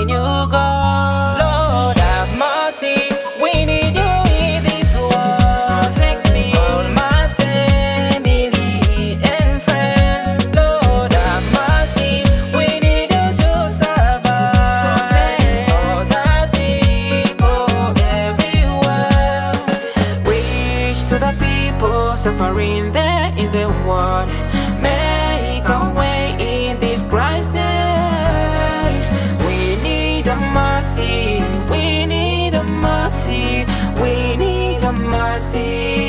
letting you go. Lord have mercy, we need you in this world. Protect me, all my family and friends. Lord have mercy, we need you to survive. All the people everywhere. Reach to the people suffering there in the world. Make a way in this crisis. We need a mercy. We need a mercy. We need a mercy.